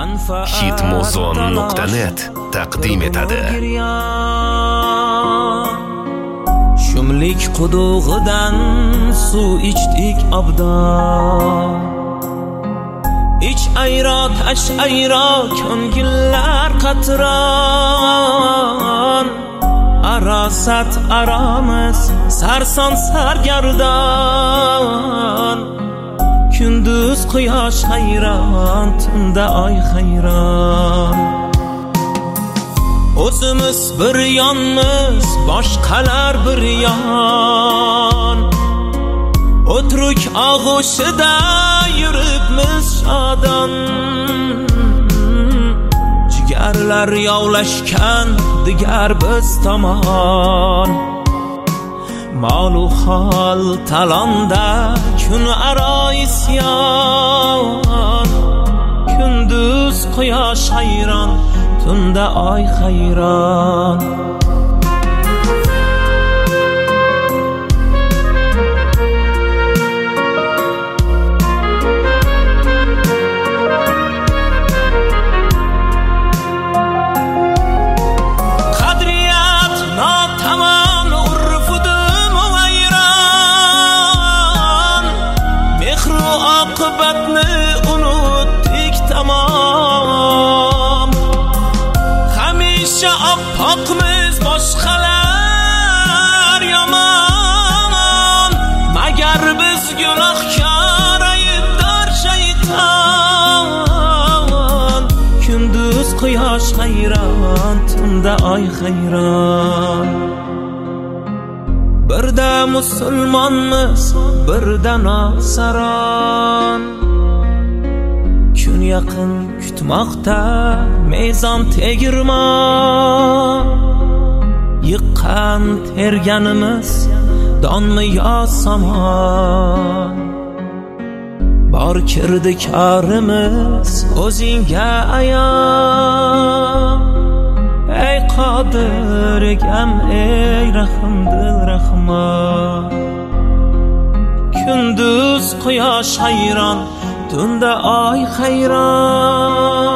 hitmuzon.net taqdim etadi. Shumlik qudug'idan suv ichdik obdan. Ich ayro tash ayro ko'ngillar qatron. Arasat aramiz sarson sargardon. Kunduz quyosh hayron, tunda oy hayron. O'zimiz bir yonmiz, boshqalar bir yon. O'truk og'ushida yuribmiz shodon. Jigarlar yovlashgan digar biz tomon. Molu hol talonda kun aro isyon. Kunduz quyosh hayron, tunda oy hayron. Oqibatni unutdik tamom. Hamisha oppoqmiz, boshqalar yomon. Magar biz gunohkor, aybdor shayton. Kunduz quyosh hayron, tunda oy hayron. Birda musulmonmiz, birda nosaron. Kun yaqin kutmoqda mezon tegirmon. Yiqqan terganimiz donmi yo somon. Bor kirdi korimiz o'zingga ayon. Ey qodir egam, ey rahmdil rahmon. Kunduz quyosh hayron, tunda oy hayron.